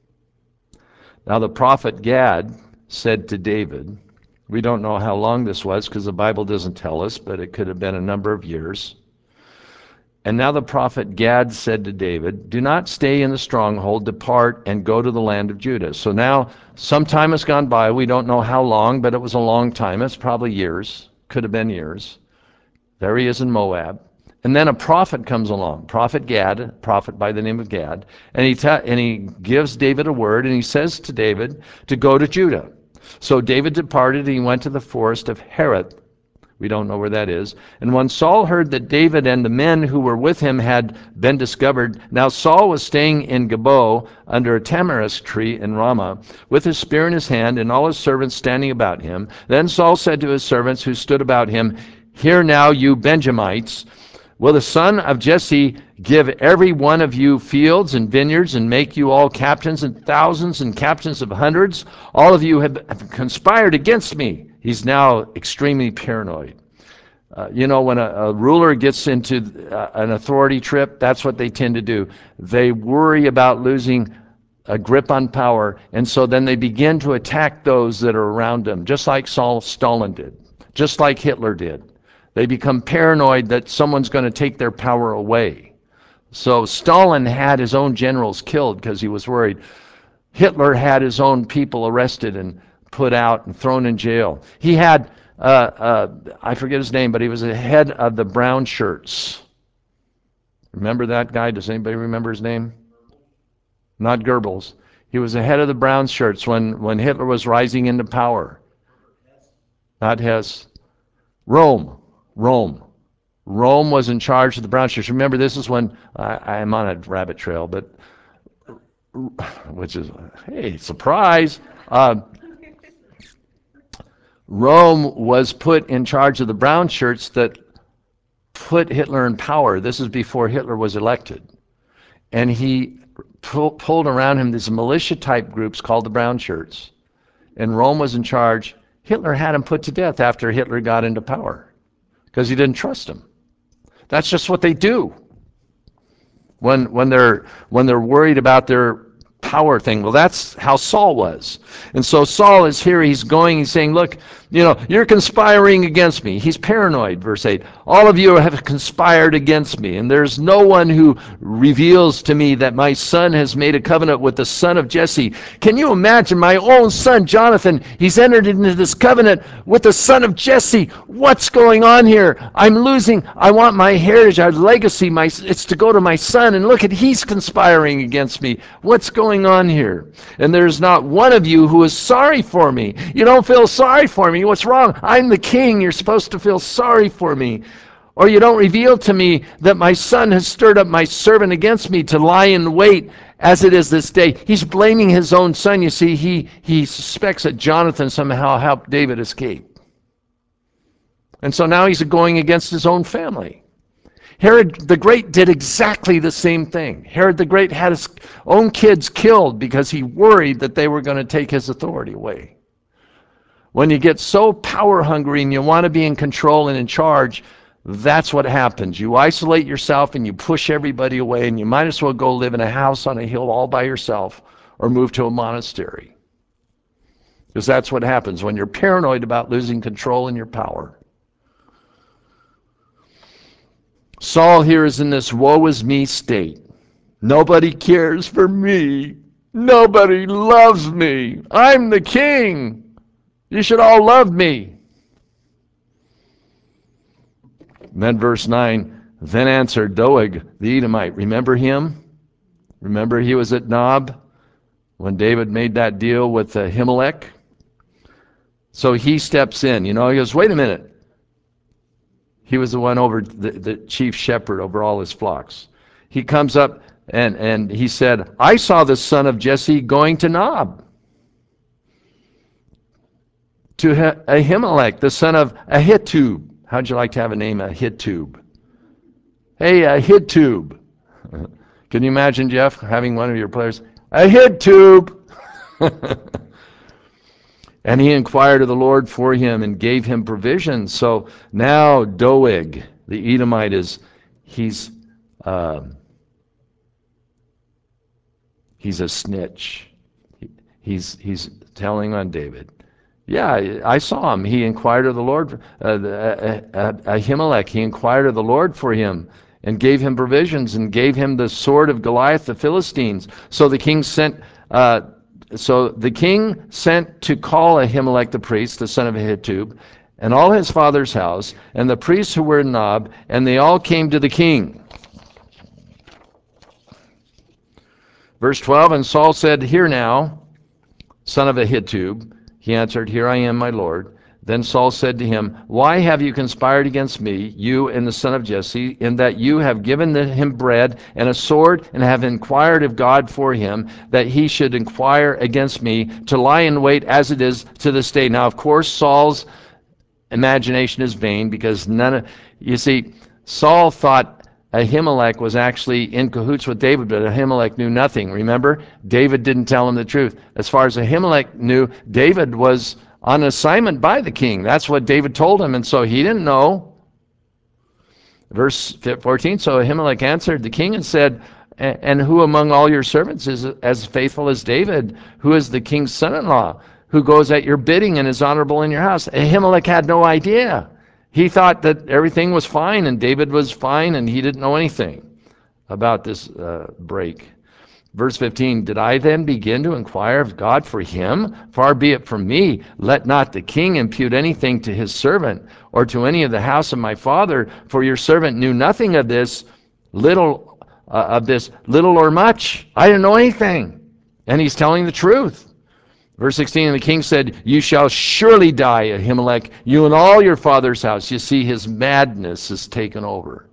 [SPEAKER 1] Now the prophet Gad said to David, we don't know how long this was because the Bible doesn't tell us, but it could have been a number of years. And now the prophet Gad said to David, do not stay in the stronghold, depart and go to the land of Judah. So now some time has gone by. We don't know how long, but it was a long time. It's probably years. Could have been years. There he is in Moab. And then a prophet comes along, prophet Gad, a prophet by the name of Gad, and he gives David a word, and he says to David to go to Judah. So David departed, and he went to the forest of Hereth. We don't know where that is. And when Saul heard that David and the men who were with him had been discovered, now Saul was staying in Gilboa under a tamarisk tree in Ramah, with his spear in his hand, and all his servants standing about him. Then Saul said to his servants who stood about him, hear now, you Benjamites, will the son of Jesse give every one of you fields and vineyards and make you all captains and thousands and captains of hundreds? All of you have conspired against me. He's now extremely paranoid. When a ruler gets into an authority trip, that's what they tend to do. They worry about losing a grip on power, and so then they begin to attack those that are around them, just like Stalin did, just like Hitler did. They become paranoid that someone's going to take their power away. So Stalin had his own generals killed because he was worried. Hitler had his own people arrested and put out and thrown in jail. He had, I forget his name, but he was the head of the brown shirts. Remember that guy? Does anybody remember his name? Not Goebbels. He was the head of the brown shirts when Hitler was rising into power. Not Hess. Rome was in charge of the brown shirts. Remember, this is when I'm on a rabbit trail, but which is, hey, surprise. Rome was put in charge of the brown shirts that put Hitler in power. This is before Hitler was elected. And he pulled around him these militia type groups called the brown shirts. And Rome was in charge. Hitler had him put to death after Hitler got into power because he didn't trust him. That's just what they do when they're worried about their power thing. Well, that's how Saul was. And so Saul is here, he's saying, look, you're conspiring against me. He's paranoid, verse 8. All of you have conspired against me, and there's no one who reveals to me that my son has made a covenant with the son of Jesse. Can you imagine my own son, Jonathan? He's entered into this covenant with the son of Jesse. What's going on here? I'm losing. I want my heritage, our legacy, it's to go to my son. And look he's conspiring against me. What's going on here? And there's not one of you who is sorry for me. You don't feel sorry for me. What's wrong? I'm the king. You're supposed to feel sorry for me. Or you don't reveal to me that my son has stirred up my servant against me to lie in wait as it is this day. He's blaming his own son. You see, he suspects that Jonathan somehow helped David escape. And so now he's going against his own family. Herod the Great did exactly the same thing. Herod the Great had his own kids killed because he worried that they were going to take his authority away. When you get so power hungry and you want to be in control and in charge, that's what happens. You isolate yourself and you push everybody away, and you might as well go live in a house on a hill all by yourself or move to a monastery. Because that's what happens when you're paranoid about losing control and your power. Saul here is in this woe is me state. Nobody cares for me. Nobody loves me. I'm the king. You should all love me. And then verse 9, then answered Doeg the Edomite. Remember him? Remember he was at Nob when David made that deal with Ahimelech? So he steps in. He goes, wait a minute. He was the one over the chief shepherd over all his flocks. He comes up and he said, I saw the son of Jesse going to Nob, to Ahimelech, the son of Ahitub. How'd you like to have a name, Ahitub? Hey, Ahitub. Can you imagine, Jeff, having one of your players? Ahitub. And he inquired of the Lord for him and gave him provisions. So now Doeg, the Edomite, he's a snitch. He's telling on David. Yeah, I saw him. He inquired of the Lord, Ahimelech, he inquired of the Lord for him and gave him provisions and gave him the sword of Goliath the Philistines. So the king sent to call Ahimelech the priest, the son of Ahitub, and all his father's house, and the priests who were in Nob, and they all came to the king. Verse 12, and Saul said, hear now, son of Ahitub. He answered, here I am, my Lord. Then Saul said to him, why have you conspired against me, you and the son of Jesse, in that you have given him bread and a sword, and have inquired of God for him, that he should inquire against me, to lie in wait as it is to this day? Now, of course, Saul's imagination is vain, because Saul thought Ahimelech was actually in cahoots with David, but Ahimelech knew nothing. Remember, David didn't tell him the truth. As far as Ahimelech knew, David was on assignment by the king. That's what David told him, and so he didn't know. Verse 14, so Ahimelech answered the king and said, and who among all your servants is as faithful as David, who is the king's son-in-law, who goes at your bidding and is honorable in your house? Ahimelech had no idea. He thought that everything was fine and David was fine, and he didn't know anything about this break. Verse 15, did I then begin to inquire of God for him? Far be it from me. Let not the king impute anything to his servant or to any of the house of my father, for your servant knew nothing of this, little or much. I didn't know anything. And he's telling the truth. Verse 16, and the king said, you shall surely die, Ahimelech, you and all your father's house. You see, his madness is taken over.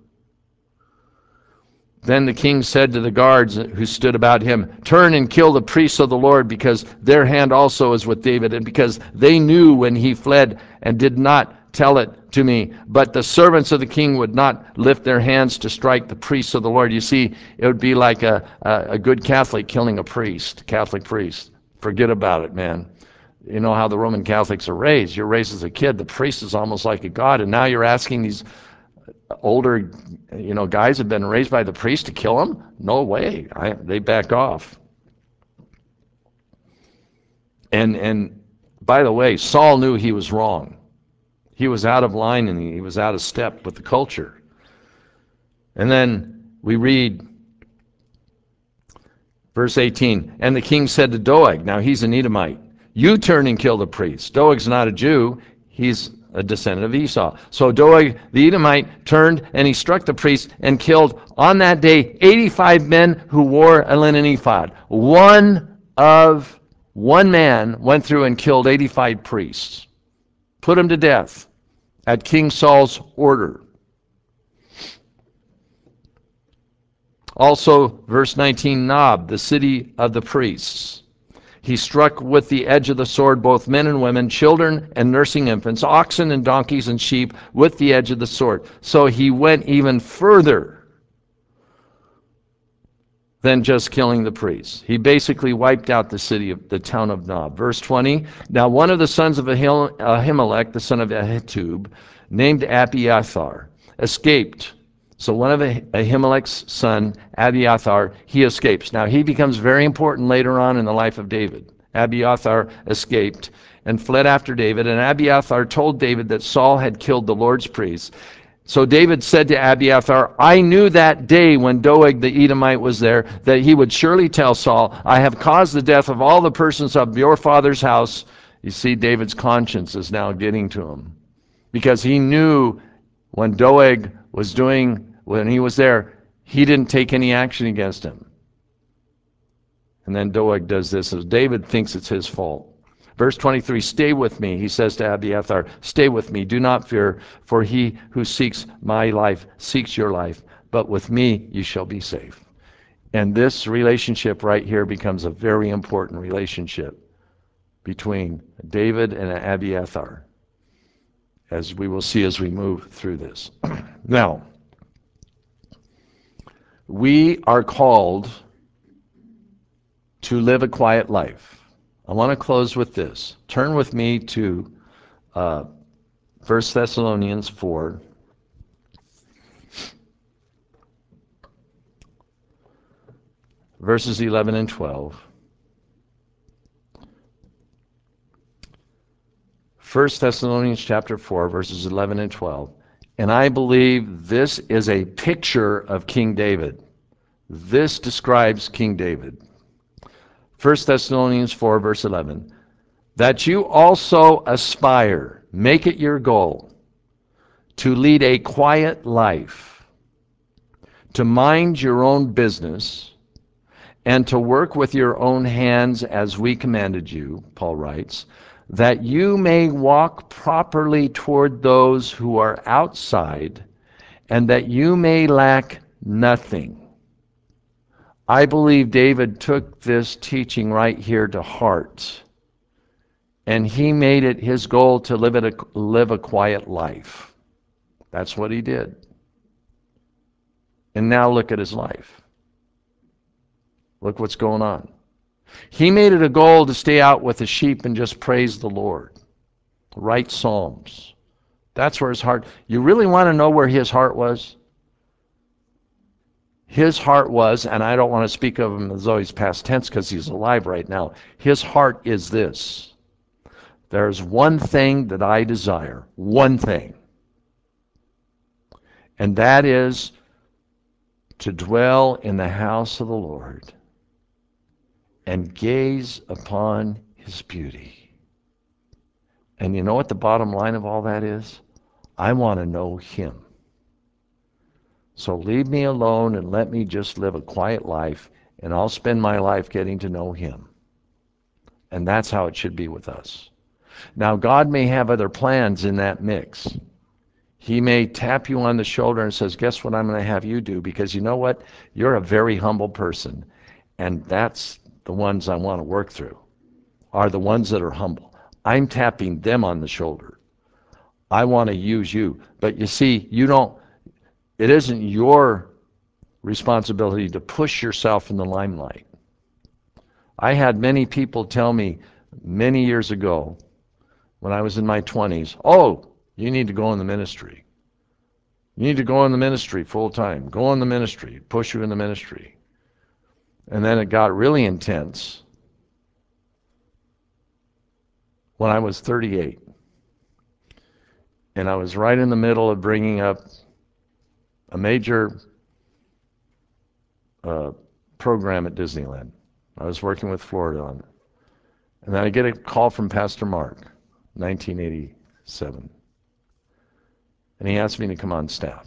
[SPEAKER 1] Then the king said to the guards who stood about him, turn and kill the priests of the Lord, because their hand also is with David, and because they knew when he fled and did not tell it to me. But the servants of the king would not lift their hands to strike the priests of the Lord. You see, it would be like a good Catholic killing a priest, Catholic priest. Forget about it, man. You know how the Roman Catholics are raised. You're raised as a kid. The priest is almost like a god, and now you're asking these older, guys have been raised by the priest to kill him? No way. They back off. And by the way, Saul knew he was wrong. He was out of line and he was out of step with the culture. And then we read verse 18, and the king said to Doeg, now he's an Edomite, you turn and kill the priest. Doeg's not a Jew, he's a descendant of Esau. So Doeg the Edomite turned and he struck the priest and killed on that day 85 men who wore a linen ephod. One man went through and killed 85 priests, put them to death at King Saul's order. Also, verse 19, Nob, the city of the priests. He struck with the edge of the sword both men and women, children and nursing infants, oxen and donkeys and sheep with the edge of the sword. So he went even further than just killing the priests. He basically wiped out the town of Nob. Verse 20, now one of the sons of Ahimelech, the son of Ahitub, named Abiathar, escaped. So one of Ahimelech's son, Abiathar, he escapes. Now he becomes very important later on in the life of David. Abiathar escaped and fled after David, and Abiathar told David that Saul had killed the Lord's priests. So David said to Abiathar, I knew that day when Doeg the Edomite was there that he would surely tell Saul, I have caused the death of all the persons of your father's house. You see, David's conscience is now getting to him, because he knew when Doeg was when he was there, he didn't take any action against him. And then Doeg does this as David thinks it's his fault. Verse 23, stay with me, he says to Abiathar, stay with me, do not fear, for he who seeks my life seeks your life, but with me you shall be safe. And this relationship right here becomes a very important relationship between David and Abiathar, as we will see as we move through this. Now, we are called to live a quiet life. I want to close with this. Turn with me to 1 Thessalonians 4. Verses 11 and 12. 1 Thessalonians chapter 4, verses 11 and 12. And I believe this is a picture of King David. This describes King David. 1 Thessalonians 4, verse 11. That you also aspire, make it your goal, to lead a quiet life, to mind your own business, and to work with your own hands as we commanded you, Paul writes, that you may walk properly toward those who are outside, and that you may lack nothing. I believe David took this teaching right here to heart, and he made it his goal to live a quiet life. That's what he did. And now look at his life. Look what's going on. He made it a goal to stay out with the sheep and just praise the Lord. Write psalms. That's where his heart, you really want to know where his heart was? His heart was, and I don't want to speak of him as though he's past tense because he's alive right now. His heart is this. There's one thing that I desire, one thing. And that is to dwell in the house of the Lord and gaze upon his beauty. And you know what the bottom line of all that is? I want to know him. So leave me alone and let me just live a quiet life, and I'll spend my life getting to know him. And that's how it should be with us. Now, God may have other plans in that mix. He may tap you on the shoulder and says, guess what I'm going to have you do? Because you know what? You're a very humble person. And that's the ones I want to work through, are the ones that are humble. I'm tapping them on the shoulder. I want to use you. But you see, it isn't your responsibility to push yourself in the limelight. I had many people tell me many years ago when I was in my 20s. Oh, you need to go in the ministry. You need to go in the ministry full time. Go in the ministry. Push you in the ministry. And then it got really intense when I was 38. And I was right in the middle of bringing up a major program at Disneyland. I was working with Florida on it. And then I get a call from Pastor Mark, 1987. And he asked me to come on staff.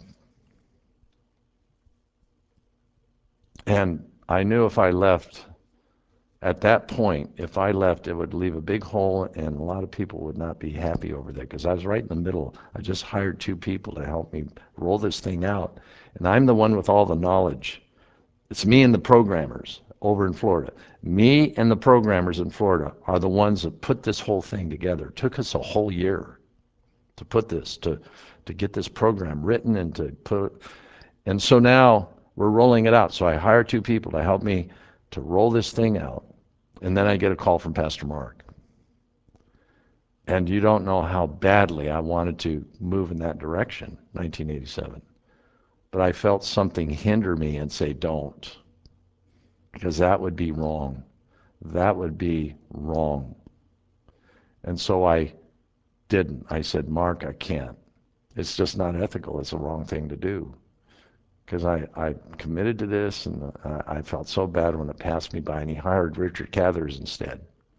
[SPEAKER 1] And I knew if I left, at that point, if I left, it would leave a big hole and a lot of people would not be happy over there because I was right in the middle. I just hired 2 people to help me roll this thing out. And I'm the one with all the knowledge. It's me and the programmers over in Florida. Me and the programmers in Florida are the ones that put this whole thing together. It took us a whole year to put this, to get this program written and to put, and so now we're rolling it out. So I hire 2 people to help me to roll this thing out. And then I get a call from Pastor Mark. And you don't know how badly I wanted to move in that direction, 1987. But I felt something hinder me and say, don't. Because that would be wrong. That would be wrong. And so I didn't. I said, Mark, I can't. It's just not ethical. It's a wrong thing to do. Because I committed to this, and I felt so bad when it passed me by, and he hired Richard Cathers instead.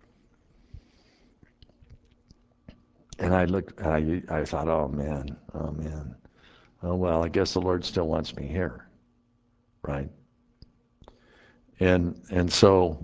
[SPEAKER 1] And I looked, I thought, oh man, oh well, I guess the Lord still wants me here, right? And so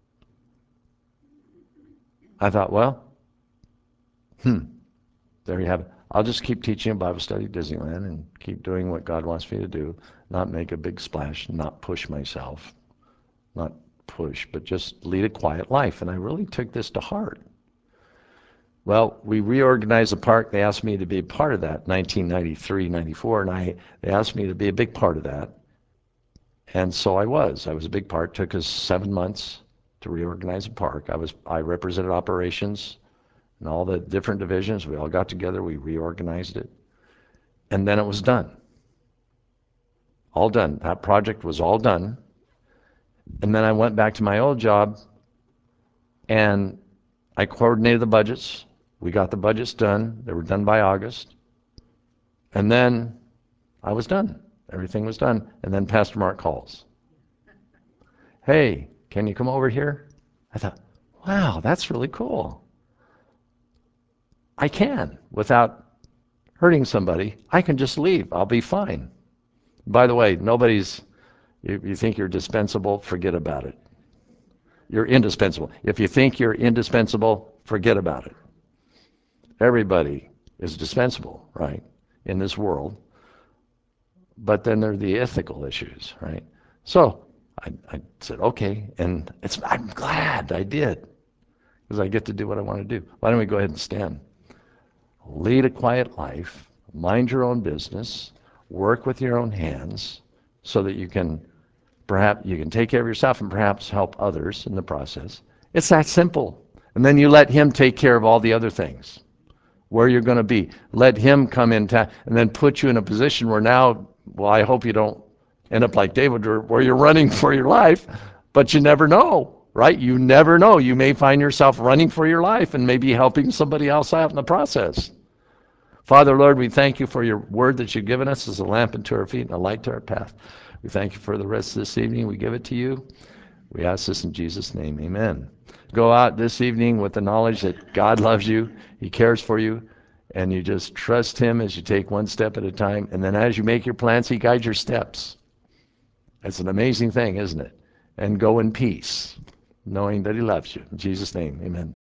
[SPEAKER 1] I thought, well, there you have it. I'll just keep teaching Bible study at Disneyland and keep doing what God wants me to do, not make a big splash, not push myself, not push, but just lead a quiet life. And I really took this to heart. Well, we reorganized the park. They asked me to be a part of that, 1993, 94, and they asked me to be a big part of that. And so I was. I was a big part. It took us 7 months to reorganize the park. I represented operations and all the different divisions. We all got together. We reorganized it. And then it was done. All done. That project was all done. And then I went back to my old job and I coordinated the budgets. We got the budgets done. They were done by August. And then I was done. Everything was done. And then Pastor Mark calls. Hey, can you come over here? I thought, wow, that's really cool. I can, without hurting somebody. I can just leave. I'll be fine. By the way, you think you're dispensable, forget about it. You're indispensable. If you think you're indispensable, forget about it. Everybody is dispensable, right, in this world. But then there are the ethical issues, right? So I said, okay, and I'm glad I did, because I get to do what I want to do. Why don't we go ahead and stand? Lead a quiet life, mind your own business, work with your own hands, so that you can take care of yourself and perhaps help others in the process. It's that simple. And then you let him take care of all the other things, where you're going to be. Let him come in and then put you in a position where now, well, I hope you don't end up like David, where you're running for your life, but you never know, right? You never know. You may find yourself running for your life and maybe helping somebody else out in the process. Father, Lord, we thank you for your word that you've given us as a lamp unto our feet and a light to our path. We thank you for the rest of this evening. We give it to you. We ask this in Jesus' name. Amen. Go out this evening with the knowledge that God loves you. He cares for you. And you just trust him as you take one step at a time. And then as you make your plans, he guides your steps. It's an amazing thing, isn't it? And go in peace, knowing that he loves you. In Jesus' name, amen.